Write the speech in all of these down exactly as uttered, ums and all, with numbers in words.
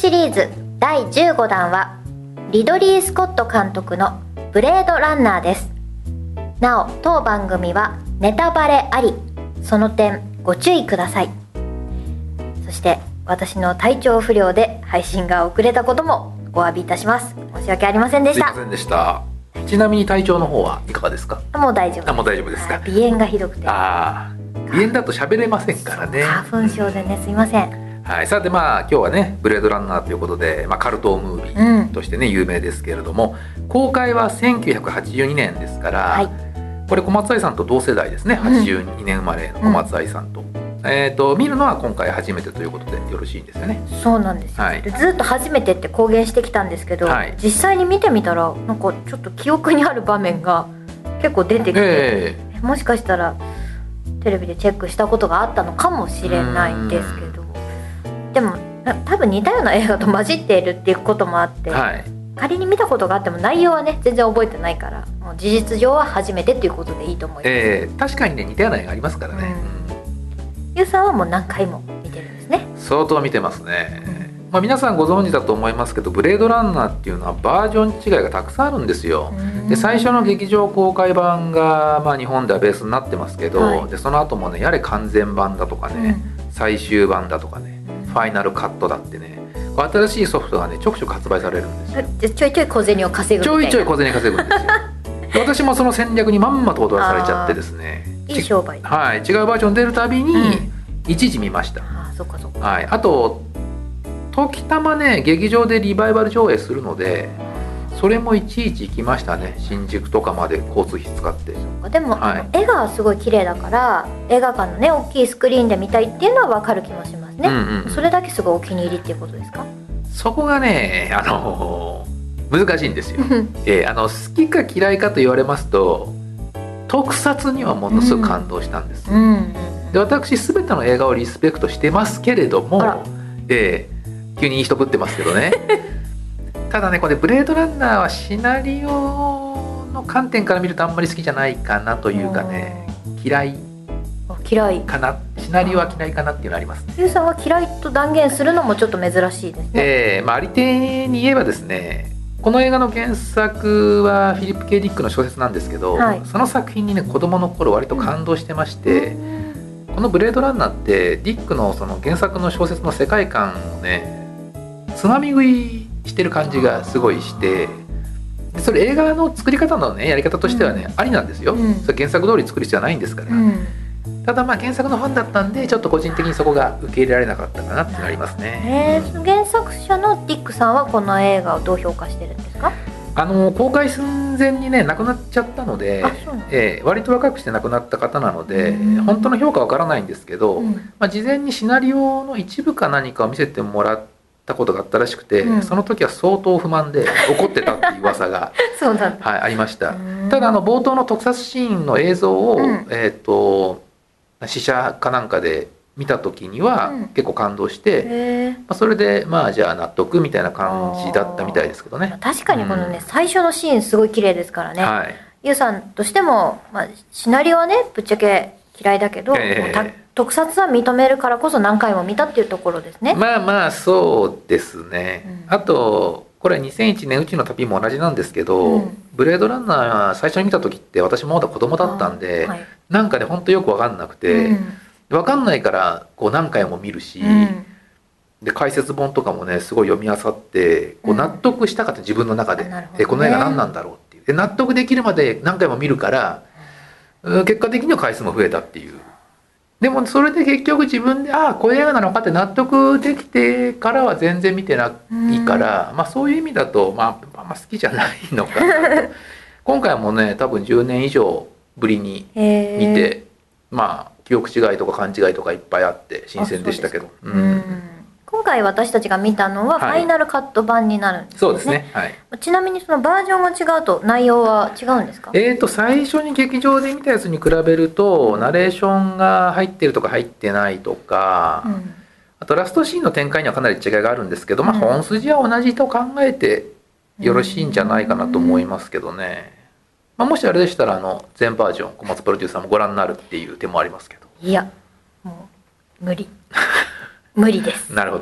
シリーズだいじゅうごだんはリドリー・スコット監督のブレードランナーです。なお当番組はネタバレあり、その点ご注意ください。そして私の体調不良で配信が遅れたこともお詫びいたします。申し訳ありませんでした。 すいませんでした。ちなみに体調の方はいかがですか？ もう大丈夫です。 あ、もう大丈夫ですか？ 鼻炎がひどくて。 ああ、鼻炎だと喋れませんからね。 花粉症でね、すいません。 はい、さてまあ今日はねブレードランナーということで、まあ、カルトムービーとしてね、うん、有名ですけれども、公開はせんきゅうひゃくはちじゅうにねんですから、はい、これ小松愛さんと同世代ですね。はちじゅうにねん生まれの小松愛さんと、うん、えー、と見るのは今回初めてということでよろしいんですよね。 そうなんですよ、はい、でずっと初めてって公言してきたんですけど、はい、実際に見てみたらなんかちょっと記憶にある場面が結構出てきて、えー、もしかしたらテレビでチェックしたことがあったのかもしれないんですけど、でも多分似たような映画と混じっているっていうこともあって、はい、仮に見たことがあっても内容はね全然覚えてないから、もう事実上は初めてっていうことでいいと思います。 えー、確かにね似たような映画ありますからね。 うん、ゆうさんはもう何回も見てるんですね。 相当見てますね。うん、まあ、皆さんご存知だと思いますけど、ブレードランナーっていうのはバージョン違いがたくさんあるんですよ。で最初の劇場公開版が、まあ、日本ではベースになってますけど、はい、でその後もねやれ完全版だとかね、うん、最終版だとかね、ファイナルカットだってね、新しいソフトがねちょくちょく発売されるんですよ。 ちょいちょい小銭を稼ぐみたいな。 ちょいちょい小銭稼ぐんですよ。私もその戦略にまんまと踊らされちゃってですね、 いい商売、 はい、違うバージョン出るたびに一時見ました。うん、 あ、そっかそっか。 はい、あと時たまね劇場でリバイバル上映するので、それもいちいち行きましたね。新宿とかまで交通費使って。 でも、はい、絵がすごい綺麗だから映画館のね大きいスクリーンで見たいっていうのは分かる気もしますね。うんうん、それだけすごいお気に入りっていうことですか？ そこがね、あのー、難しいんですよ。えー、あの好きか嫌いかと言われますと、特撮にはものすごく感動したんです。うんうん、で私全ての映画をリスペクトしてますけれども、えー、急にいい人ぶってますけどね。ただねこれブレードランナーはシナリオの観点から見るとあんまり好きじゃないかなというかね、嫌い嫌いかな、シナリオは嫌いかなっていうのあります。 ゆうさんは嫌いと断言するのもちょっと珍しいですね。 えーまあ、ありていに言えばですね、この映画の原作はフィリップ・K・ディックの小説なんですけど、はい、その作品にね子供の頃割と感動してまして、うん、このブレードランナーってディックのその原作の小説の世界観をねつまみ食いしてる感じがすごいして、それ映画の作り方のねやり方としてはね、うん、ありなんですよ。うん、それ原作通り作る必要はないんですから。うん、ただまあ原作のファンだったんでちょっと個人的にそこが受け入れられなかったかなってなりますね。 えー、原作者のディックさんはこの映画をどう評価してるんですか？ あの公開寸前にね亡くなっちゃったので、えー、割と若くして亡くなった方なので本当の評価はわからないんですけど、うん、まあ、事前にシナリオの一部か何かを見せてもらったことがあったらしくて、うん、その時は相当不満で怒ってたっていう噂がそうなんだ、 はい、ありました。ただあの冒頭の特撮シーンの映像を、うん、えっと試写かなんかで見た時には結構感動して、うん、まあ、それでまあじゃあ納得みたいな感じだったみたいですけどね。 確かにこのね、うん、最初のシーンすごい綺麗ですからね。はい、ゆうさんとしても、まあ、シナリオはねぶっちゃけ嫌いだけど、えー、特撮は認めるからこそ何回も見たっていうところですね。 まあまあそうですね。うん、あとこれはにせんいちねん宇宙の旅も同じなんですけど、うん、ブレードランナーは最初に見た時って私もまだ子供だったんで、はい、なんかね本当よく分かんなくて、うん、分かんないからこう何回も見るし、うん、で解説本とかもねすごい読み漁ってこう納得したかって自分の中で、うん、えこの映画何なんだろうっていうで納得できるまで何回も見るから、うん、結果的には回数も増えたっていう。でもそれで結局自分でああこういう映画なのかって納得できてからは全然見てないから、うん、まあそういう意味だと、まあ、あんま好きじゃないのかなと。今回もね多分じゅうねん以上ぶりに見て、まあ記憶違いとか勘違いとかいっぱいあって新鮮でしたけど、うん、 今回私たちが見たのはファイナルカット版になるんですね。 そうですね、はい、 ちなみにそのバージョンが違うと内容は違うんですか？ えーと最初に劇場で見たやつに比べるとナレーションが入ってるとか入ってないとか、うん、あとラストシーンの展開にはかなり違いがあるんですけど、まあ、本筋は同じと考えてよろしいんじゃないかなと思いますけどね。まあ、もしあれでしたらあの全バージョン小松プロデューサーもご覧になるっていう手もありますけど。 いやもう無理無理です。 なるほど。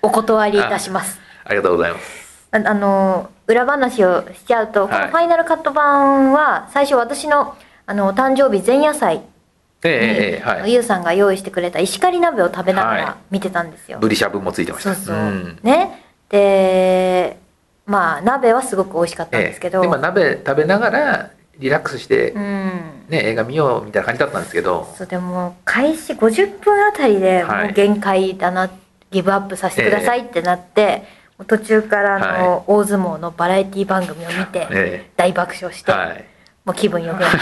お断りいたします。 あ, ありがとうございます。 あ, あの裏話をしちゃうと、はい、このファイナルカット版は最初私のあのお誕生日前夜祭に、えーはい、ゆうさんが用意してくれた石狩鍋を食べながら見てたんですよ。 ブリしゃぶもついてました。 そうそう、うん、ね。でまあ鍋はすごく美味しかったんですけど、えー、でも鍋食べながらリラックスして、うんね、映画見ようみたいな感じだったんですけど、 そうでも開始ごじゅっぷんあたりでもう限界だな、はい、ギブアップさせてくださいってなって、えー、途中からの大相撲のバラエティ番組を見て大爆笑して、はい、もう気分よくなって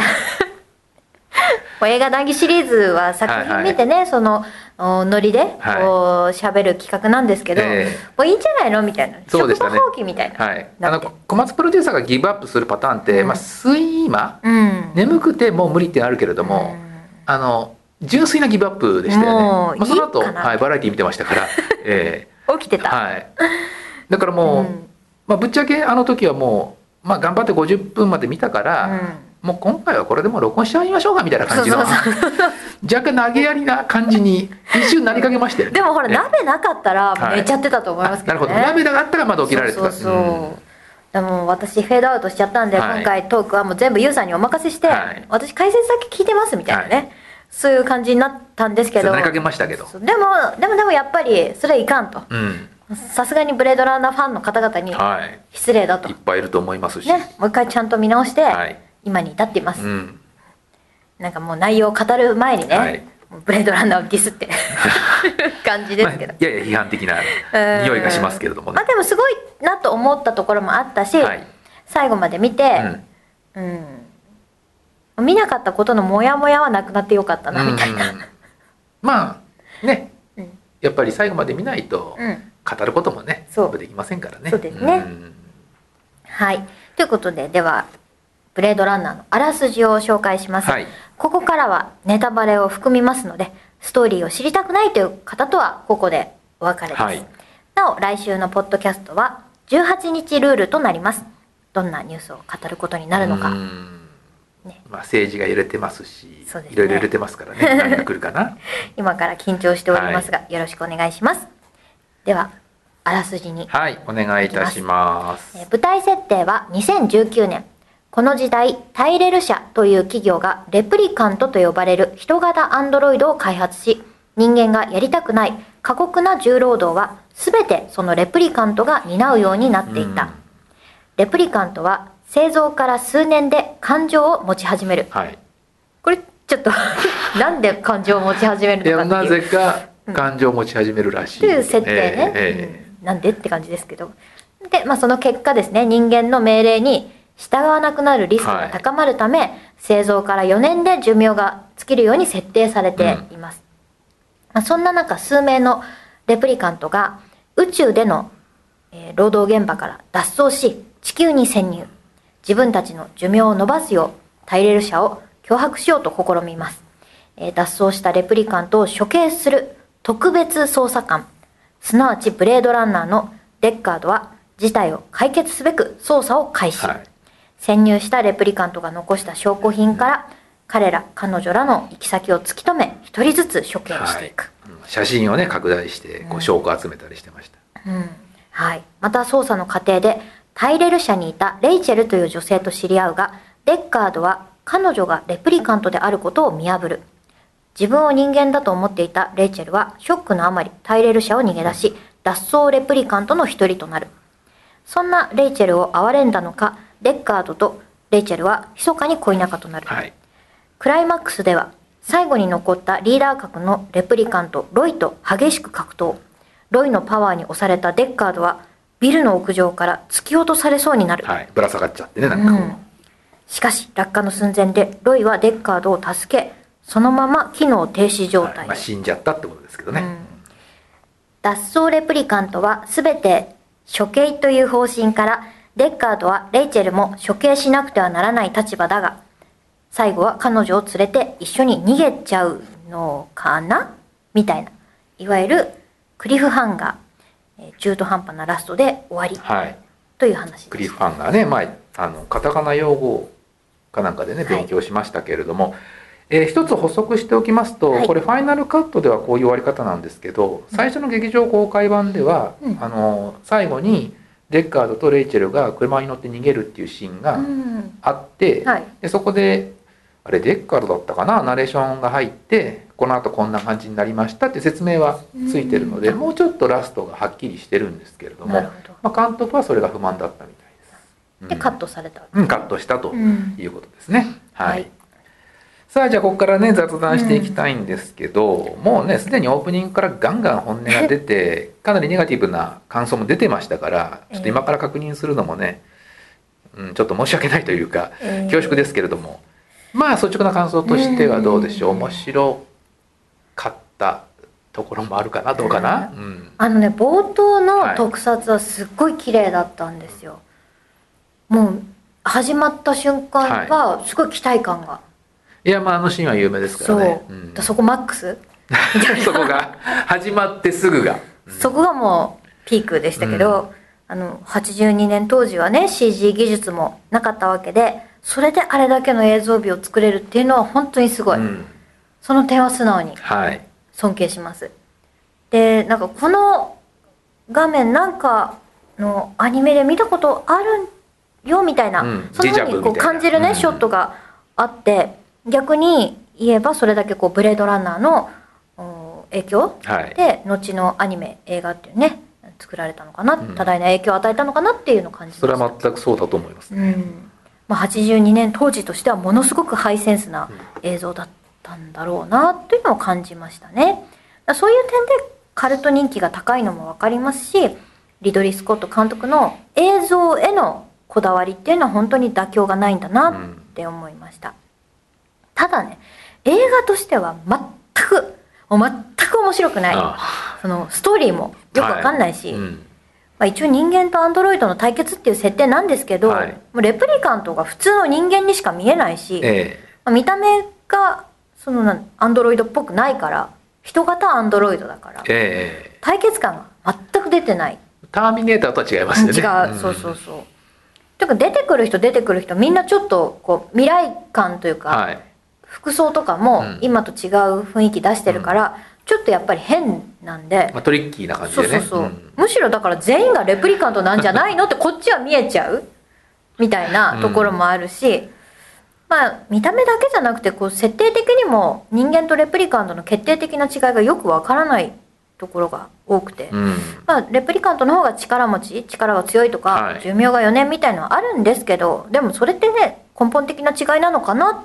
もう映画談義シリーズは作品見てね、はいはい、そのノリでこう喋る企画なんですけど、えー、もういいんじゃないのみたいな、 そうでしたね、 職場放棄みたいな、 はい、あの小松プロデューサーがギブアップするパターンって、うんまあ、睡魔、うん、眠くてもう無理ってあるけれども、うん、あの純粋なギブアップでしたよね。もうまあ、その後いいはい、バラエティ見てましたから、えー、起きてた、 はい、だからもう、うんまあ、ぶっちゃけあの時はもう、まあ、頑張ってごじゅっぷんまで見たから、うんもう今回はこれでも録音しちゃいましょうかみたいな感じの若干投げやりな感じに一瞬なりかけましたよね。 でもほら鍋なかったら寝ちゃってたと思いますけどね、 はい、なるほど、鍋があったらまだ起きられてた。 そうそうそう、うん、でも私フェードアウトしちゃったんで、はい、今回トークはもう全部ユウさんにお任せして、はい、私解説だけ聞いてますみたいなね、はい、そういう感じになったんですけど、 なりかけましたけど、 でもでもでもやっぱりそれはいかんと、さすがにブレードランナーファンの方々に失礼だと、 はい、いっぱいいると思いますし、 ね、もう一回ちゃんと見直して、はい今に至っています、うん、なんかもう内容を語る前にね、はい、ブレードランナーをディスって感じですけど、 まあ、いやいや批判的な匂いがしますけれどもね、 まあ、でもすごいなと思ったところもあったし、はい、最後まで見て、うんうん、見なかったことのモヤモヤはなくなってよかったなみたいな、うんうん、まあね、うん、やっぱり最後まで見ないと語ることもね、うん、できませんからね。 そうですね、うん、はいということで、ではブレードランナーのあらすじを紹介します、はい、ここからはネタバレを含みますので、ストーリーを知りたくないという方とはここでお別れです、はい、なお来週のポッドキャストはじゅうはちにちルールとなります。どんなニュースを語ることになるのか、ねまあ、政治が揺れてますし、そうですね、いろいろ揺れてますからね、何が来るかな今から緊張しておりますが、はい、よろしくお願いします。ではあらすじにはいお願いいたします。 舞台設定はにせんじゅうきゅうねん、この時代、タイレル社という企業がレプリカントと呼ばれる人型アンドロイドを開発し、人間がやりたくない過酷な重労働は全てそのレプリカントが担うようになっていた。レプリカントは製造から数年で感情を持ち始める。はい、これちょっとなんで感情を持ち始めるのかっていう。 いやなぜか感情を持ち始めるらしい。 という設定ね、えーえーうん。なんでって感じですけど。で、まあその結果ですね、人間の命令に従わなくなるリスクが高まるため、はい、製造からよねんで寿命が尽きるように設定されています、うんまあ、そんな中数名のレプリカントが宇宙での、えー、労働現場から脱走し地球に潜入、自分たちの寿命を延ばすようタイレル社を脅迫しようと試みます、えー、脱走したレプリカントを処刑する特別捜査官、すなわちブレードランナーのデッカードは事態を解決すべく捜査を開始、はい、潜入したレプリカントが残した証拠品から彼ら彼女らの行き先を突き止め一人ずつ処刑していく、 はい、写真をね拡大してこう証拠を集めたりしてました、 うんうんはい、また捜査の過程でタイレル社にいたレイチェルという女性と知り合うが、デッカードは彼女がレプリカントであることを見破る。自分を人間だと思っていたレイチェルはショックのあまりタイレル社を逃げ出し、脱走レプリカントの一人となる。そんなレイチェルを憐れんだのか、デッカードとレイチェルは密かに恋仲となる、はい、クライマックスでは最後に残ったリーダー格のレプリカントロイと激しく格闘。ロイのパワーに押されたデッカードはビルの屋上から突き落とされそうになる、 はい、ぶら下がっちゃってねなんかこう、うん、 しかし落下の寸前でロイはデッカードを助け、そのまま機能停止状態、はいまあ、 死んじゃったってことですけどね、うん、 脱走レプリカントは全て処刑という方針からデッカードはレイチェルも処刑しなくてはならない立場だが、最後は彼女を連れて一緒に逃げちゃうのかなみたいな、いわゆるクリフハンガー、中途半端なラストで終わり、はい、という話です。 クリフハンガーね、まあ、あのカタカナ用語かなんかでね勉強しましたけれども、はい、 えー、一つ補足しておきますと、はい、これファイナルカットではこういう終わり方なんですけど、最初の劇場公開版では、うん、あの最後にデッカードとレイチェルが車に乗って逃げるっていうシーンがあって、うんはい、でそこであれデッカードだったかな、ナレーションが入ってこの後こんな感じになりましたって説明はついてるので、うん、もうちょっとラストがはっきりしてるんですけれども、どまあ、監督はそれが不満だったみたいです。 で、うん、カットされた、 うん、カットしたということですね、うん、はい、はい。さあじゃあここからね雑談していきたいんですけど、うん、もうねすでにオープニングからガンガン本音が出てかなりネガティブな感想も出てましたから、ちょっと今から確認するのもね、うん、ちょっと申し訳ないというか恐縮ですけれども、まあ率直な感想としてはどうでしょう。面白かったところもあるかな、どうかな、うん、 あのね冒頭の特撮はすっごい綺麗だったんですよ、はい、もう始まった瞬間はすごい期待感が、はい、 いやまああのシーンは有名ですからね。 そう、うん、そこマックスそこが始まってすぐが、 うん、そこがもうピークでしたけど、うん、あのはちじゅうにねん当時はね シージー 技術もなかったわけで、それであれだけの映像美を作れるっていうのは本当にすごい、うん、その点は素直に尊敬します、はい、でなんかこの画面なんかのアニメで見たことあるよみたいな、うん、そのようにこう感じるね、うん、ショットがあって、逆に言えばそれだけこうブレードランナーの影響で、はい、後のアニメ映画っていうね作られたのかな、うん、多大な影響を与えたのかなっていうのを感じました。 それは全くそうだと思いますね、 うんまあ、はちじゅうにねん当時としてはものすごくハイセンスな映像だったんだろうなというのを感じましたね。そういう点でカルト人気が高いのも分かりますし、リドリー・スコット監督の映像へのこだわりっていうのは本当に妥協がないんだなって思いました、うん、ただね映画としては全く全く面白くない。そのストーリーもよく分かんないし、はいうんまあ、一応人間とアンドロイドの対決っていう設定なんですけど、はい、もうレプリカントが普通の人間にしか見えないし、ええまあ、見た目がそのアンドロイドっぽくないから人型アンドロイドだから、ええ、対決感が全く出てない。 ターミネーターとは違いますよね。 違う、うん、そうそうそう。てか出てくる人出てくる人みんなちょっとこう未来感というか、はい、服装とかも今と違う雰囲気出してるから、うん、ちょっとやっぱり変なんで、 まあ、トリッキーな感じでね。 そうそうそう、うん、むしろだから全員がレプリカントなんじゃないのってこっちは見えちゃうみたいなところもあるし、うん、まあ見た目だけじゃなくてこう設定的にも人間とレプリカントの決定的な違いがよくわからないところが多くて、うん、まあレプリカントの方が力持ち力が強いとか、はい、寿命がよねんみたいなのはあるんですけど、でもそれってね根本的な違いなのかなって、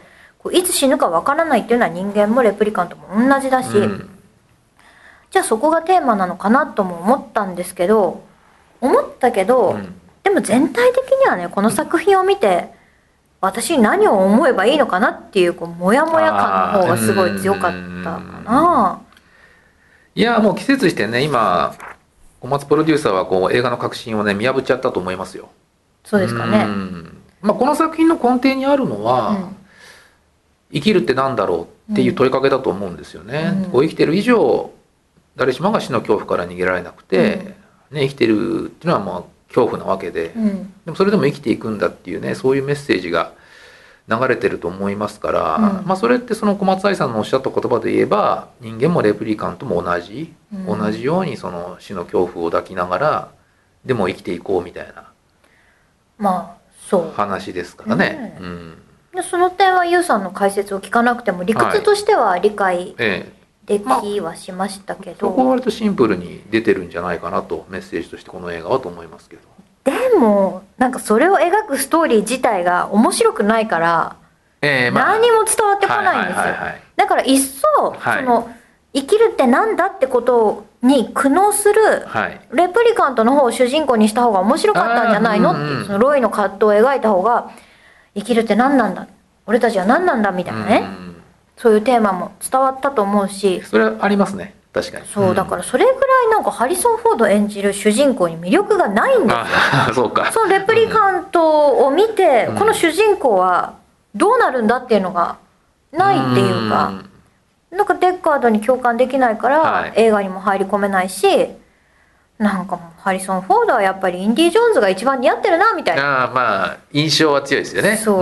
こういつ死ぬかわからないっていうのは人間もレプリカントも同じだし、うん、じゃあそこがテーマなのかなとも思ったんですけど思ったけど、うん、でも全体的にはねこの作品を見て私に何を思えばいいのかなっていう、こうモヤモヤ感の方がすごい強かったかな。 いやもう季節してね今小松プロデューサーはこう映画の革新をね見破っちゃったと思いますよ。 そうですかね。 まあ、この作品の根底にあるのは、うん、生きるってなんだろうっていう問いかけだと思うんですよね、うん、こう生きてる以上誰しもが死の恐怖から逃げられなくて、うんね、生きてるっていうのはまあ恐怖なわけで、うん、でもそれでも生きていくんだっていうねそういうメッセージが流れてると思いますから、うんまあ、それってその小松愛さんのおっしゃった言葉で言えば人間もレプリカントも同じ、うん、同じようにその死の恐怖を抱きながらでも生きていこうみたいなまあそう話ですからね、うん、 でその点はユウさんの解説を聞かなくても理屈としては理解できはしましたけど、はいええまあ、 そこは割とシンプルに出てるんじゃないかなとメッセージとしてこの映画はと思いますけど、 でもなんかそれを描くストーリー自体が面白くないから、えーまあ、何も伝わってこないんですよ、はいはいはいはい、だから一層、はい、その生きるってなんだってことに苦悩するレプリカントの方を主人公にした方が面白かったんじゃないのっていう、そのロイの葛藤を描いた方が生きるって何なんだ俺たちは何なんだみたいなね、そういうテーマも伝わったと思うし、 それはありますね確かに。 そうだからそれぐらいなんかハリソン・フォード演じる主人公に魅力がないんですよ。 あそうか。 そのレプリカントを見て、うん、この主人公はどうなるんだっていうのがないっていうか、うなんかデッカードに共感できないから、はい、映画にも入り込めないし、なんかもうハリソン・フォードはやっぱりインディ・ジョーンズが一番似合ってるなみたいな。 あまあ印象は強いですよね。 そう、うん、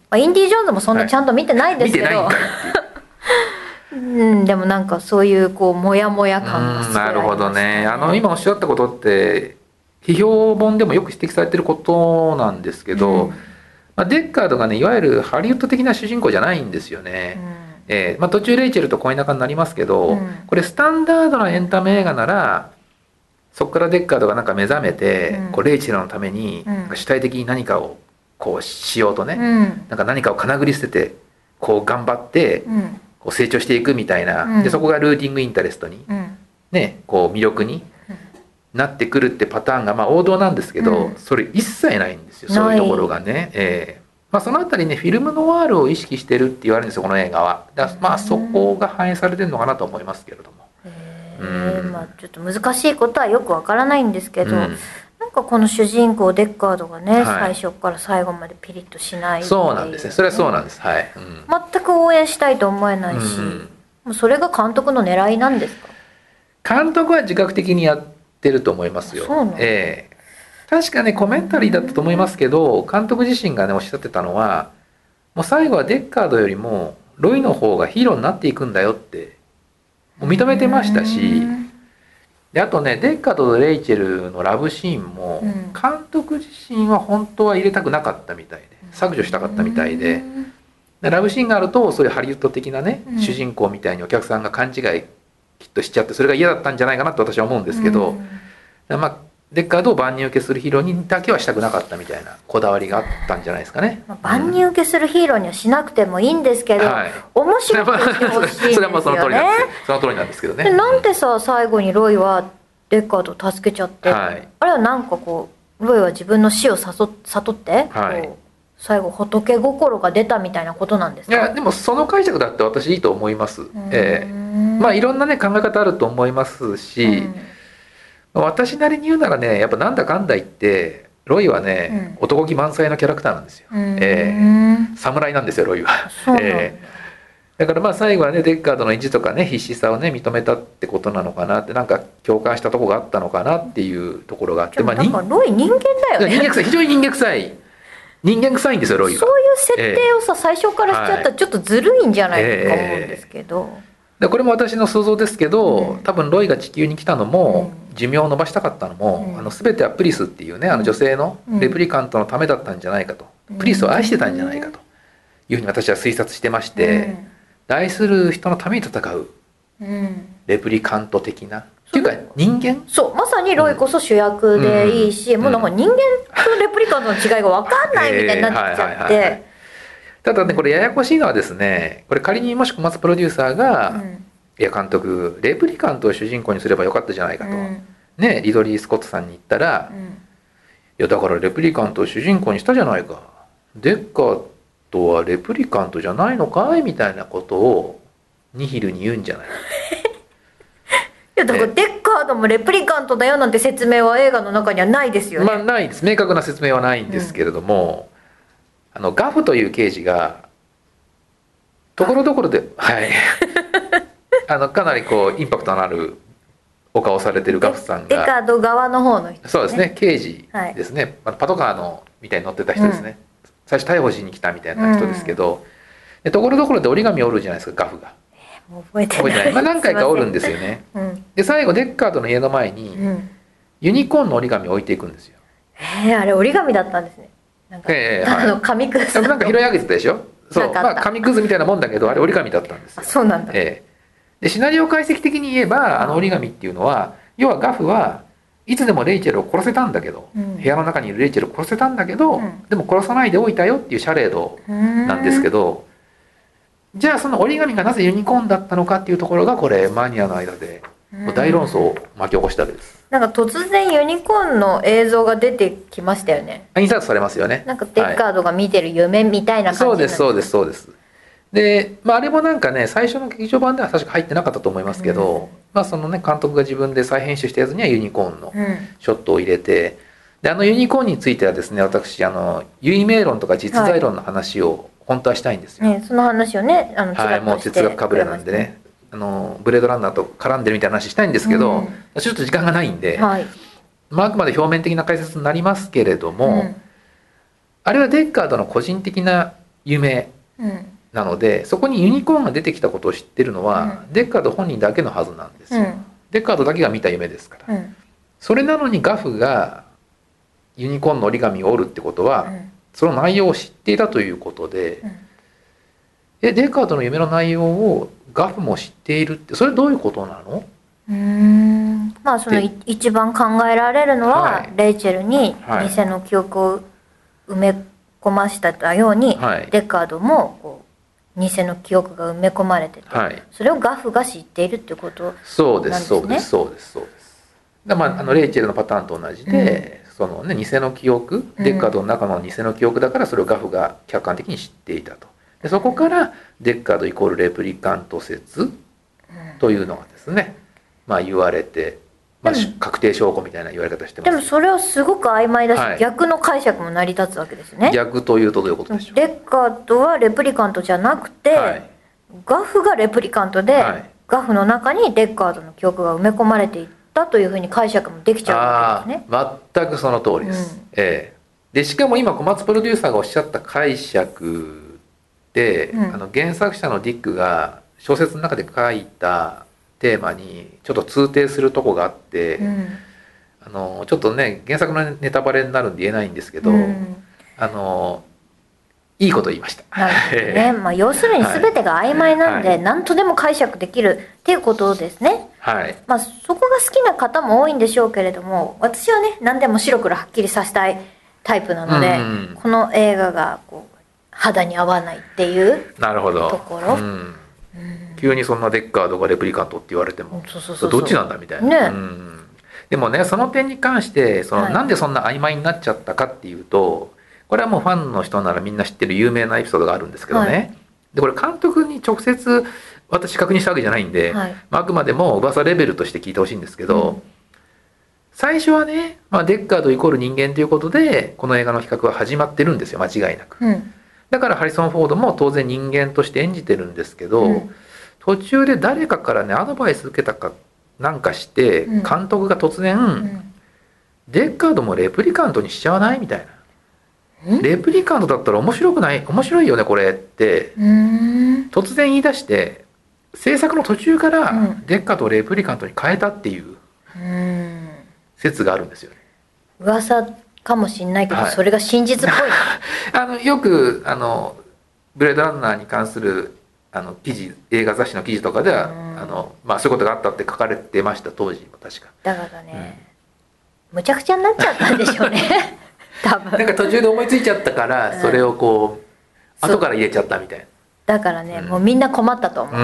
あ、インディ・ジョーンズもそんなちゃんと見てないんですけど、はい、見てないんかいっていううん、でもなんかそういうこうモヤモヤ感がすごいありましたね。 なるほどね。あの今おっしゃったことって批評本でもよく指摘されてることなんですけど、うん、まあ、デッカードがねいわゆるハリウッド的な主人公じゃないんですよね。うん、えーまあ、途中レイチェルと恋仲になりますけど、うん、これスタンダードなエンタメ映画ならそこからデッカードがなんか目覚めて、うん、こうレイチェルのために主体的に何かをこうしようとね、うん、なんか何かをかなぐり捨ててこう頑張って、うんこう成長していくみたいな、うん、でそこがルーティングインタレストに、うん、ね、こう魅力になってくるってパターンがまあ王道なんですけど、うん、それ一切ないんですよ、そういうところがね、えーまあ、そのあたりねフィルムノワールを意識してるって言われるんですよこの映画は。だまあそこが反映されてるのかなと思いますけれども、 へー、まあ、ちょっと難しいことはよくわからないんですけど、うん、なんかこの主人公デッカードがね、はい、最初から最後までピリッとしない、ね、 そうなんですね。それはそうなんです、はい、うん、 全く応援したいと思えないし、うん、もうそれが監督の狙いなんですか？ 監督は自覚的にやってると思いますよ。そうなんです、えー、確かねコメンタリーだったと思いますけど、監督自身がねおっしゃってたのはもう最後はデッカードよりもロイの方がヒーローになっていくんだよってもう認めてましたし、であとねデッカードとレイチェルのラブシーンも監督自身は本当は入れたくなかったみたいで削除したかったみたいで、でラブシーンがあるとそういうハリウッド的なね、うん、主人公みたいにお客さんが勘違いきっとしちゃってそれが嫌だったんじゃないかなと私は思うんですけど、うん、まあデッカードを万人受けするヒーローにだけはしたくなかったみたいなこだわりがあったんじゃないですかね。 まあ、万人受けするヒーローにはしなくてもいいんですけど、はい、面白くしてほしいんですよね。 それはもうその通りなんですよ。その通りなんですけどね。でなんでさ最後にロイはデッカードを助けちゃって、はい、あれはなんかこうロイは自分の死を悟って、はい、こう最後仏心が出たみたいなことなんですか？ いやでもその解釈だって私いいと思います。えー、まあいろんなね考え方あると思いますし、私なりに言うならねやっぱなんだかんだ言ってロイはね、うん、男気満載なキャラクターなんですよ。えー、侍なんですよロイは。えー、だからまあ最後はねデッカードの意地とかね必死さをね認めたってことなのかなってなんか共感したところがあったのかなっていうところがあって、 まあなんかロイ人間だよね。 人間臭い非常に人間臭い。人間臭いんですよロイは。 そういう設定をさ、えー、最初からしちゃったらちょっとずるいんじゃないかと思うんですけど、えー、 でこれも私の想像ですけど、うん、多分ロイが地球に来たのも、うん、寿命を伸ばしたかったのも、うん、あの全てはプリスっていうねあの女性のレプリカントのためだったんじゃないかと、うん、プリスを愛してたんじゃないかというふうに私は推察してまして、うん、愛する人のために戦う、うん、レプリカント的なっていうか人間、 そうまさにロイこそ主役でいいし、うん、もうなんか人間とレプリカントの違いが分かんないみたいになってきちゃって、 ただねこれややこしいのはですねこれ仮にもし小松プロデューサーが、うん、いや監督レプリカントを主人公にすればよかったじゃないかと、うん、ねリドリー・スコットさんに言ったら、うん、いやだからレプリカントを主人公にしたじゃないか、デッカートはレプリカントじゃないのかいみたいなことをニヒルに言うんじゃないかいやだからデッカードもレプリカントだよなんて説明は映画の中にはないですよね。 まあないです。明確な説明はないんですけれども、うん、あのガフという刑事がところどころではいあのかなりこうインパクトのあるお顔されてるガフさんがデカード側の方の人、ね、 そうですね刑事ですね、はい、パトカーのみたいに乗ってた人ですね、うん、最初逮捕しに来たみたいな人ですけど、うん、でところどころで折り紙折るじゃないですかガフが。 もう覚えてない、 まあ、何回か折るんですよね、うん、で最後デッカードの家の前に、うん、ユニコーンの折り紙を置いていくんですよ。 えー、あれ折り紙だったんですね。なんか、えー、あの紙くずなんか拾い上げてたでしょ。そうまあ紙くずみたいなもんだけどあれ折り紙だったんですよ。 あそうなんだ、 えー、でシナリオ解析的に言えばあの折り紙っていうのは要はガフはいつでもレイチェルを殺せたんだけど、うん、部屋の中にいるレイチェルを殺せたんだけど、うん、でも殺さないでおいたよっていうシャレードなんですけど、じゃあその折り紙がなぜユニコーンだったのかっていうところがこれマニアの間で大論争を巻き起こしたわけです。 なんか突然ユニコーンの映像が出てきましたよね。 印刷されますよね。 なんかデッカードが見てる夢みたいな感じなんです、 はい、そうですそうですそうです。で、まあ、あれもなんかね最初の劇場版では確か入ってなかったと思いますけど、うん、まあそのね監督が自分で再編集したやつにはユニコーンのショットを入れて、うん、であのユニコーンについてはですね私あの有名論とか実在論の話を、はい本当はしたいんですよ、 ね、その話をねあのはいもう哲学かぶれなんでねあのブレードランナーと絡んでるみたいな話したいんですけど、うん、ちょっと時間がないんで、はいまあ、あくまで表面的な解説になりますけれども、うん、あれはデッカードの個人的な有名なので、うん、そこにユニコーンが出てきたことを知ってるのは、うん、デッカード本人だけのはずなんですよ、うん、デッカードだけが見た夢ですから、うん、それなのにガフがユニコーンの折り紙を折るってことは、うん、その内容を知っていたということで、うん、えデッカードの夢の内容をガフも知っているって、それどういうことなの？ うーんまあその一番考えられるのは、はい、レイチェルに偽の記憶を埋め込ましたように、はい、デッカードもこう偽の記憶が埋め込まれてて、はい、それをガフが知っているってことなんですね。 そうですそうですそうですそうです。だまあ、あのレイチェルのパターンと同じで、うん、そのね、偽の記憶、デッカードの中の偽の記憶だから、それをガフが客観的に知っていたと。でそこからデッカードイコールレプリカント説というのがですね、まあ、言われて、まあ、確定証拠みたいな言われ方してます。 でもそれはすごく曖昧だし、はい、逆の解釈も成り立つわけですね。 逆というとどういうことでしょう？ デッカードはレプリカントじゃなくて、はい、ガフがレプリカントで、はい、ガフの中にデッカードの記憶が埋め込まれていったというふうに解釈もできちゃうわけですね。 あ、全くその通りです、うん、えー、でしかも今小松プロデューサーがおっしゃった解釈で、うん、あの原作者のディックが小説の中で書いたテーマにちょっと通底するとこがあって、うん、あのちょっとね原作のネタバレになるんで言えないんですけど、うん、あのいいこと言いました。 なるほどね。まあ、要するに全てが曖昧なんで、はい、何とでも解釈できるっていうことですね。 はい。 まあ、そこが好きな方も多いんでしょうけれども、私はね何でも白黒はっきりさせたいタイプなので、うん、この映画がこう肌に合わないっていうなるほどところ。 うん、急にそんなデッカードがレプリカントって言われても、そうそうそうそう、どっちなんだみたいな、ね、うん、でもねその点に関してその、はい、なんでそんな曖昧になっちゃったかっていうと、これはもうファンの人ならみんな知ってる有名なエピソードがあるんですけどね、はい、でこれ監督に直接私確認したわけじゃないんで、はい、まあ、あくまでも噂レベルとして聞いてほしいんですけど、うん、最初はね、まあ、デッカードイコール人間ということでこの映画の企画は始まってるんですよ、間違いなく、うん、だからハリソン・フォードも当然人間として演じてるんですけど、うん、途中で誰かからねアドバイス受けたかなんかして監督が突然、うん、デッカードもレプリカントにしちゃわないみたいな、レプリカントだったら面白くない、面白いよねこれって突然言い出して、制作の途中からデッカードをレプリカントに変えたっていう説があるんですよね。 噂かもしれないけど、はい、それが真実っぽいあのよくあのブレードランナーに関するあの記事、映画雑誌の記事とかでは、あの、まあ、そういうことがあったって書かれてました、当時も確か。 だからね、うん、むちゃくちゃになっちゃったんでしょうね多分なんか途中で思いついちゃったから、うん、それをこう後から入れちゃったみたいな。 だからね、うん、もうみんな困ったと思う、うん、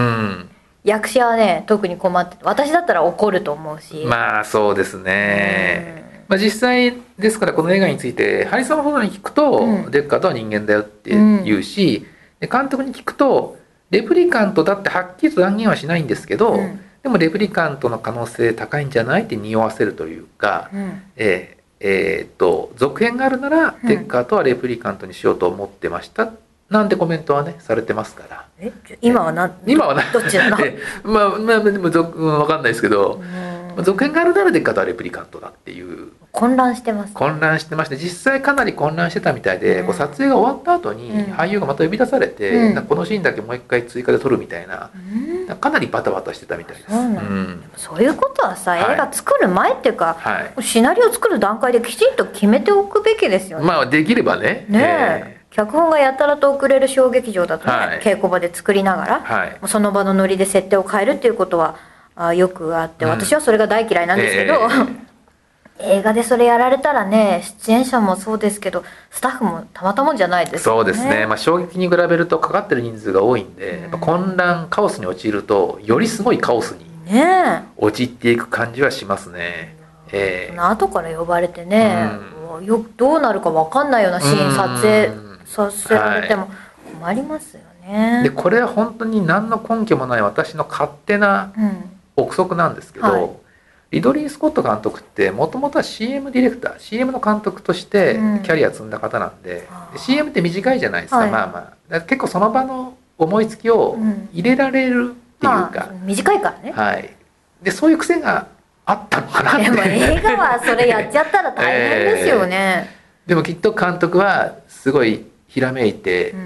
役者はね特に困って、私だったら怒ると思うし。 まあそうですね、うん、まあ、実際ですからこの映画についてハリソン・フォードに聞くと、うん、デッカードは人間だよって言うし、で監督に聞くとレプリカントだってはっきりと断言はしないんですけど、うん、でもレプリカントの可能性高いんじゃないって匂わせるというか、うん、えーえー、っと続編があるなら、うん、デッカートはレプリカントにしようと思ってましたなんてコメントはねされてますから。 え今はな今はなどっちなのまあまあでも続、うん、分かんないですけど、続編があるならデッカートはレプリカントだっていう混乱してます、ね、 混乱してまして、実際かなり混乱してたみたいで、うん、こう撮影が終わった後に俳優がまた呼び出されて、うん、なんかこのシーンだけもう一回追加で撮るみたいな、うん、かなりバタバタしてたみたいです。 そうなん、うん、そういうことはさ、はい、映画作る前っていうか、はい、シナリオ作る段階できちんと決めておくべきですよね。 まあできればね。 ねえ、えー、脚本がやたらと遅れる小劇場だとね、はい、稽古場で作りながら、はい、その場のノリで設定を変えるっていうことはあよくあって、私はそれが大嫌いなんですけど、うんえー映画でそれやられたらね、出演者もそうですけどスタッフもたまったもんじゃないですよね。 そうですね、まあ、衝撃に比べるとかかってる人数が多いんで、うん、やっぱ混乱カオスに陥るとよりすごいカオスに陥っていく感じはしますね。ねえー、 後から呼ばれてね、うん、よどうなるか分かんないようなシーン撮影させられても困りますよね、はい、 でこれは本当に何の根拠もない私の勝手な憶測なんですけど、うんはい、リドリー・スコット監督ってもともとは シーエム ディレクター シーエム の監督としてキャリア積んだ方なんで、うん、シーエム って短いじゃないですか、はい、まあまあ結構その場の思いつきを入れられるっていうか、 まあ、短いからね、 はい、でそういう癖があったのかなって。 でも映画はそれやっちゃったら大変ですよね、 えー、でもきっと監督はすごいひらめいて、うん、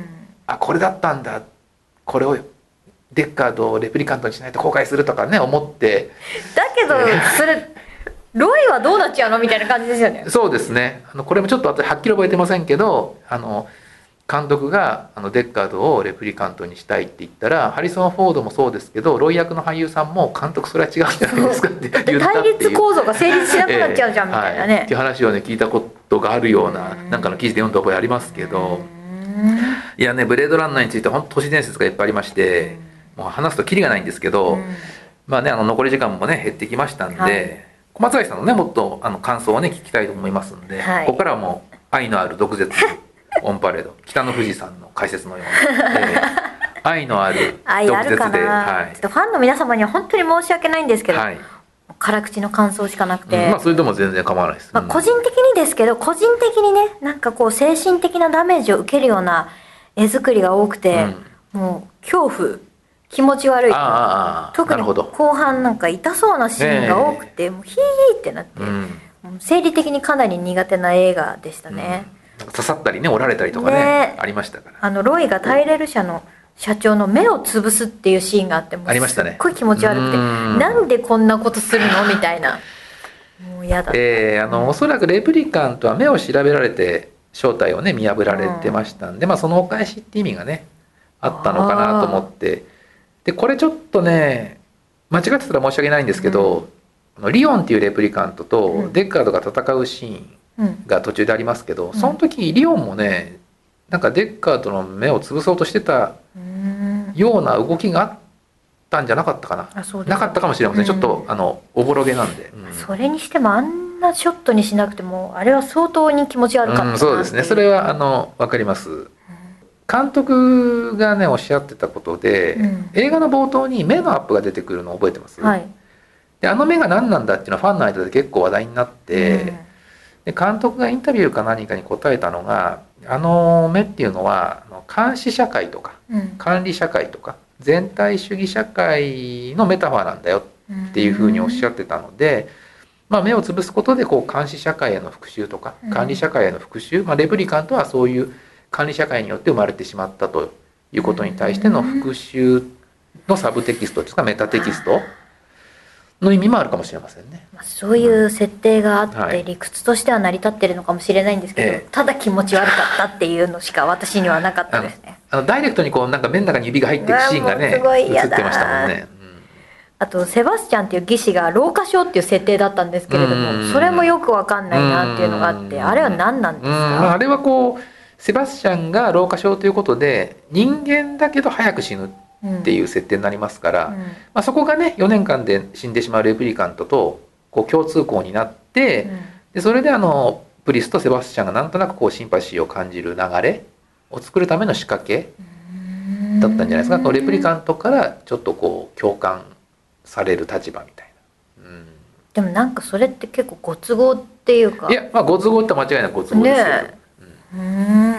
あこれだったんだ、これをデッカードをレプリカントにしないと後悔するとかね思って、 だけどそれロイはどうなっちゃうのみたいな感じですよね。 そうですね。あのこれもちょっとはっきり覚えてませんけど、あの監督があのデッカードをレプリカントにしたいって言ったら、ハリソン・フォードもそうですけどロイ役の俳優さんも監督それは違うんじゃないですかって言ったっていう対立構造が成立しなくなっちゃうじゃんみたいなね、えーはい、 っていう話をね聞いたことがあるようななんかの記事で読んだ覚えありますけど、いやねブレードランナーについて本当都市伝説がいっぱいありまして、もう話すとキリがないんですけど、まあねあの残り時間もね減ってきましたんで、はい、小松崎さんのねもっとあの感想をね聞きたいと思いますんで、はい、ここからはもう愛のある毒舌オンパレード北の富士山の解説のような、えー、愛のある毒舌で、はい、 ちょっとファンの皆様には本当に申し訳ないんですけど、はい、辛口の感想しかなくて、 うん、まあそれでも全然構わないです、 まあ、個人的にですけど個人的にねなんかこう精神的なダメージを受けるような絵作りが多くて、うん、もう恐怖気持ち悪い、 ああ特に後半なんか痛そうなシーンが多くて、えー、もうヒーってなって、うん、生理的にかなり苦手な映画でしたね、 うん、刺さったりね折られたりとか ね, ねありましたから、 あのロイがタイレル社の社長の目を潰すっていうシーンがあって、もうすっごい気持ち悪くて、ね、なんでこんなことするのみたいな、もう嫌だった、 えー、あのおそらくレプリカントは目を調べられて正体をね見破られてましたんで、うん、まあそのお返しって意味がねあったのかなと思って、でこれちょっとね間違ってたら申し訳ないんですけど、うん、リオンっていうレプリカントとデッカードが戦うシーンが途中でありますけど、うん、その時リオンもねなんかデッカードの目を潰そうとしてたような動きがあったんじゃなかったかな、なかったかもしれません、うん、ちょっとあのおぼろげなんで、うん、 それにしてもあんなショットにしなくてもあれは相当に気持ち悪かったな、うん、 そうですね、それはあの分かります。監督がねおっしゃってたことで、うん、映画の冒頭に目のアップが出てくるのを覚えてます、はい、であの目が何なんだっていうのはファンの間で結構話題になって、うん、で監督がインタビューか何かに答えたのが、あの目っていうのは監視社会とか、うん、管理社会とか全体主義社会のメタファーなんだよっていうふうにおっしゃってたので、まあ、目を潰すことでこう監視社会への復讐とか管理社会への復讐、まあ、レプリカントはそういう管理社会によって生まれてしまったということに対しての復讐のサブテキストですかメタテキストの意味もあるかもしれませんね。 そういう設定があって、うんはい、理屈としては成り立ってるのかもしれないんですけど、ええ、ただ気持ち悪かったっていうのしか私にはなかったですね。 あのダイレクトにこうなんか目の中に指が入っていくシーンがね映ってましたもんね。 あとセバスチャンっていう技師が老化症っていう設定だったんですけれども、それもよくわかんないなっていうのがあって、あれは何なんですか？ あれはこうセバスチャンが老化症ということで人間だけど早く死ぬっていう設定になりますから、うんうんまあ、そこがねよねんかんで死んでしまうレプリカントとこう共通項になって、うん、でそれであのプリスとセバスチャンがなんとなくこうシンパシーを感じる流れを作るための仕掛けだったんじゃないですか。レプリカントからちょっとこう共感される立場みたいな、うん、 でもなんかそれって結構ご都合っていうか、 いやまあご都合って間違いなくご都合ですよ、ねうん、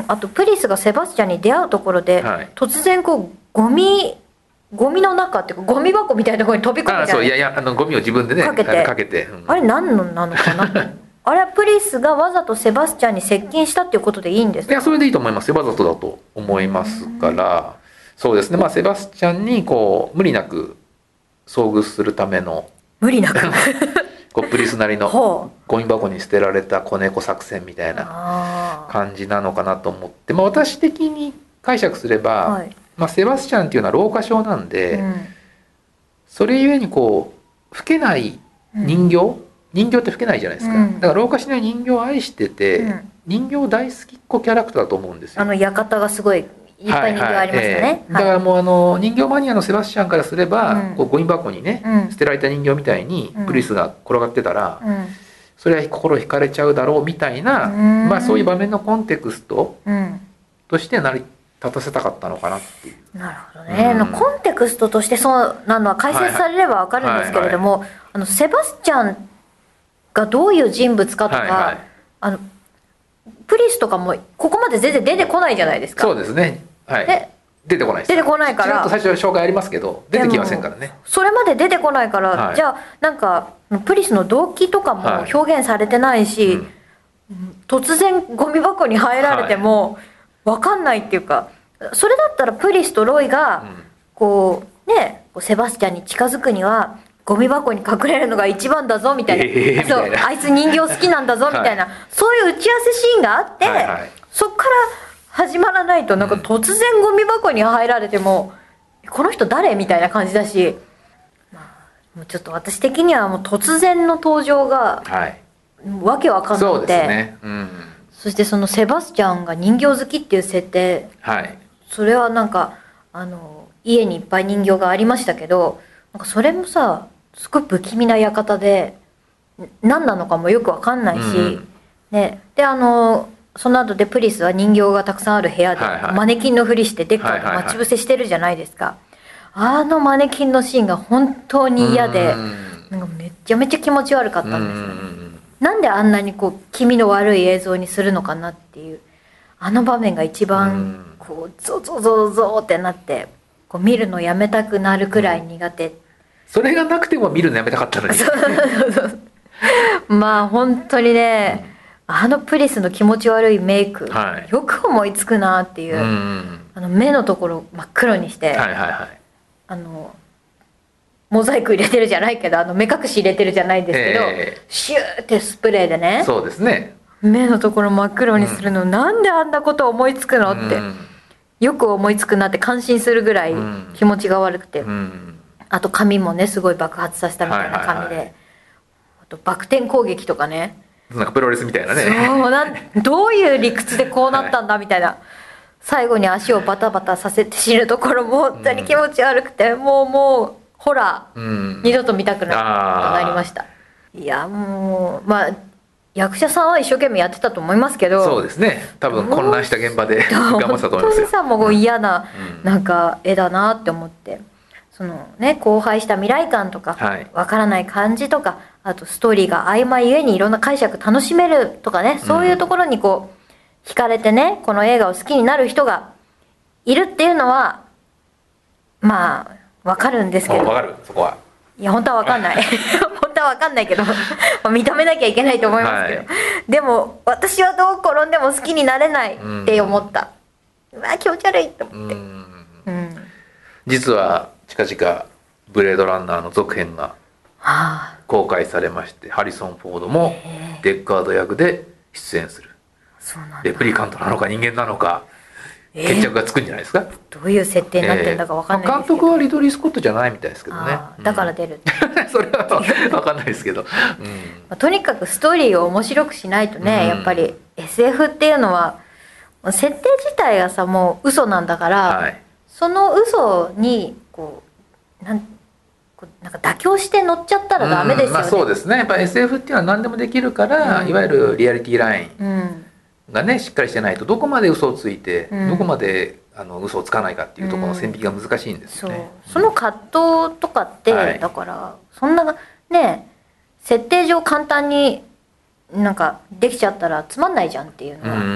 あとプリスがセバスチャンに出会うところで、はい、突然こうゴミゴミの中っていうかゴミ箱みたいなところに飛び込むじゃないですか。 あそういやいやあのゴミを自分でねかけてかけて、 うん、あれ何のなのかなあれはプリスがわざとセバスチャンに接近したっていうことでいいんですか？ いやそれでいいと思います。わざとだと思いますから、そうですね、まあ、セバスチャンにこう無理なく遭遇するための無理なくこうプリスなりのゴミ箱に捨てられた子猫作戦みたいな感じなのかなと思って、まあ、私的に解釈すれば、はいまあ、セバスチャンっていうのは老化症なんで、うん、それゆえにこう老けない人形、うん、人形って老けないじゃないですか、うん、だから老化しない人形を愛してて、うん、人形大好きっ子キャラクターだと思うんですよ。 あの館がすごいいっぱい人形ありましたね、はいはいえー、 だからもうあの人形マニアのセバスチャンからすれば、うん、こうゴミ箱にね、うん、捨てられた人形みたいにプリスが転がってたら、うん、それは心惹かれちゃうだろうみたいな、まあ、そういう場面のコンテクストとして成り立たせたかったのかなっていう。 なるほどね、うん、コンテクストとしてそうなのは解説されれば分かるんですけれども、はいはい、あのセバスチャンがどういう人物かとか、はいはい、あのプリスとかもここまで全然出てこないじゃないですか。 そうですね、はい、出てこないです。 出てこないから、ちらっと最初紹介ありますけど出てきませんからね。 それまで出てこないから、はい、じゃあなんかプリスの動機とかも表現されてないし、はいうん、突然ゴミ箱に入られても分かんないっていうか、 それだったらプリスとロイがこうねセバスチャンに近づくにはゴミ箱に隠れるのが一番だぞみたいな、えー、そうあいつ人形好きなんだぞみたいな、はい、そういう打ち合わせシーンがあって、はいはい、そっから始まらないとなんか突然ゴミ箱に入られても、うん、この人誰みたいな感じだし、まあ、もうちょっと私的にはもう突然の登場が、はい、わけわかんなくて、そうですね、うん、そしてそのセバスチャンが人形好きっていう設定、はい、それはなんかあの家にいっぱい人形がありましたけど、なんかそれもさすごい不気味な館で何なのかもよくわかんないし、うん、ね、であのその後でプリスは人形がたくさんある部屋で、はいはい、マネキンのふりしてデッカーで待ち伏せしてるじゃないですか、はいはいはい、あのマネキンのシーンが本当に嫌で、なんかめちゃめちゃ気持ち悪かったんですよね。なんであんなにこう気味の悪い映像にするのかなっていう、あの場面が一番こうゾゾゾゾってなってこう見るのやめたくなるくらい苦手、うん、 それがなくても見るのやめたかったのにまあ本当にね、あのプリスの気持ち悪いメイク、はい、よく思いつくなっていう、うん、あの目のところ真っ黒にして、はいはいはい、あのモザイク入れてるじゃないけどあの目隠し入れてるじゃないですけど、えー、シューってスプレーでね、 そうですね、 目のところ真っ黒にするの、うん、なんであんなこと思いつくのって、うん、よく思いつくなって感心するぐらい気持ちが悪くて、うん、あと髪もねすごい爆発させたみたいな髪で、はいはいはい、あとバク転攻撃とかね、 なんかプロレスみたいなね、 そうなんどういう理屈でこうなったんだみたいな、はい、最後に足をバタバタさせて死ぬところも本当に気持ち悪くて、うん、もうもうホラー、うん、二度と見たくなりました。いやもうまあ役者さんは一生懸命やってたと思いますけど、 そうですね、多分混乱した現場で頑張ったと思いますよ。 本当にさもう嫌な、うん、なんか絵だなって思って、そのね荒廃した未来感とか、はい、わからない感じとか、あとストーリーが曖昧ゆえにいろんな解釈楽しめるとかね、そういうところにこう惹かれてねこの映画を好きになる人がいるっていうのはまあわかるんですけど、 わかる、そこは。 いや本当はわかんない本当はわかんないけど認めなきゃいけないと思いますけど、はい、でも私はどう転んでも好きになれないって思った、うん、うわ気持ち悪いと思って、うん、 うん、実は近々ブレードランナーの続編が公開されまして、ハリソン・フォードもデッカード役で出演する。 そうなんだ。 レプリカントなのか人間なのか決着がつくんじゃないですか。 どういう設定になってるんだか分かんないですけど、 えー、監督はリドリー・スコットじゃないみたいですけどね。 だから出る、 うん、それは分かんないですけど、うん、 まあ、とにかくストーリーを面白くしないとね、うん、やっぱり エスエフ っていうのは設定自体がさもう嘘なんだから、はい、その嘘にこうなんなんか妥協して乗っちゃったらダメですよね。 うん、まあ、そうですね。やっぱ エスエフ っていうのは何でもできるから、うん、いわゆるリアリティラインがねしっかりしてないとどこまで嘘をついて、うん、どこまであの嘘をつかないかっていうところの線引きが難しいんですよね。 うん、そう、その葛藤とかって、はい、だからそんなね設定上簡単になんかできちゃったらつまんないじゃんっていうのは、うん、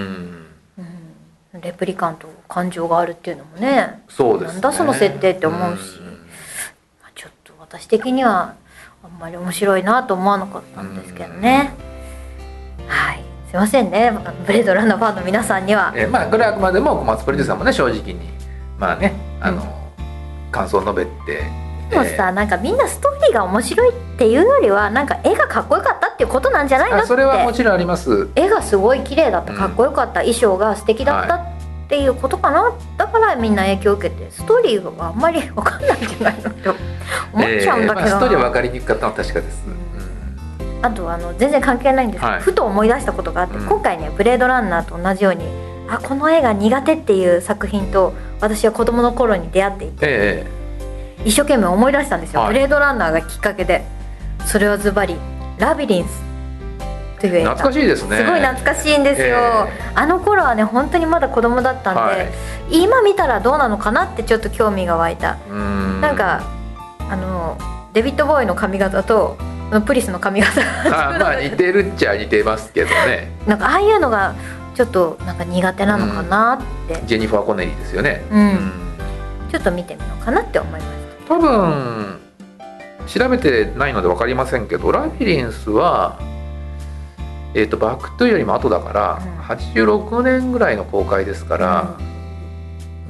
うん、レプリカント感情があるっていうのもね、 そうですね、 なんだその設定って思うし、うん、ちょっと私的にはあんまり面白いなと思わなかったんですけどね。はい、すいませんねブレードランナーファンの皆さんには。 えー、まあこれはあくまでも小松プロデューサーもね正直にまあねあの、うん、感想を述べて。 でもさ、えー、なんかみんなストーリーが面白いっていうよりはなんか絵がかっこよかったっていうことなんじゃないのって。 それはもちろんあります。 絵がすごい綺麗だった、かっこよかった、うん、衣装が素敵だったっていうことかな、はい、だからみんな影響を受けてストーリーがあんまり分かんないんじゃないのって思っちゃうんだけどな。えーまあ、 ストーリーは分かりにくかったのは確かです。 うん、あとあの全然関係ないんですけど、はい、ふと思い出したことがあって、うん、今回ねブレードランナーと同じようにあこの絵が苦手っていう作品と私は子供の頃に出会っていて、えー一生懸命思い出したんですよ、はい、ブレードランナーがきっかけで。それはズバリラビリンスという映画。 懐かしいですね。 すごい懐かしいんですよ、えー、あの頃はね本当にまだ子供だったんで、はい、今見たらどうなのかなってちょっと興味が湧いた。うーんなんかあのデビッド・ボーイの髪型とプリスの髪型があまあ似てるっちゃ似てますけどね。 なんかああいうのがちょっとなんか苦手なのかなって。 ジェニファー・コネリーですよね。 うん、うん、ちょっと見てみようかなって思いました。 多分調べてないので分かりませんけどラビリンスは、えーと、バックトゥよりも後だから、うん、はちじゅうろくねんぐらいの公開ですから、う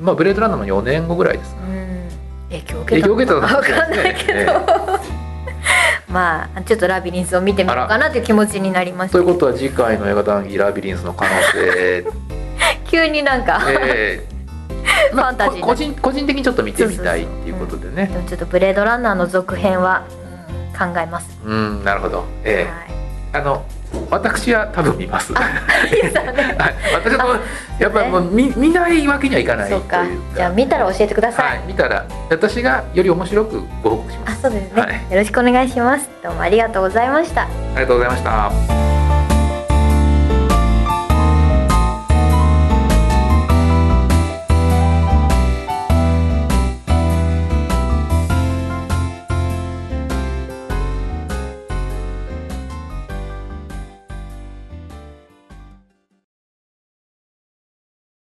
まあ、ブレードランナーのよねんごぐらいですか。 うん、影響を受けたのか分かんないけど、ええ、まあちょっとラビリンスを見てみようかなという気持ちになりました。 ということは次回の映画談義ラビリンスの可能性急になんか、 えーまあ、ファンタジー個人個人的にちょっと見てみたいっていうことでね。 でもちょっとブレードランナーの続編は、うん、考えます。 うん、なるほど、えー、はい、あの私は多分見ます。はい、私もやっぱりもう 見, 見ないわけにはいかないというか。 じゃあ見たら教えてください。 はい、見たら私がより面白くご報告します。 あ、そうですね、はい、よろしくお願いします。どうもありがとうございました。ありがとうございました。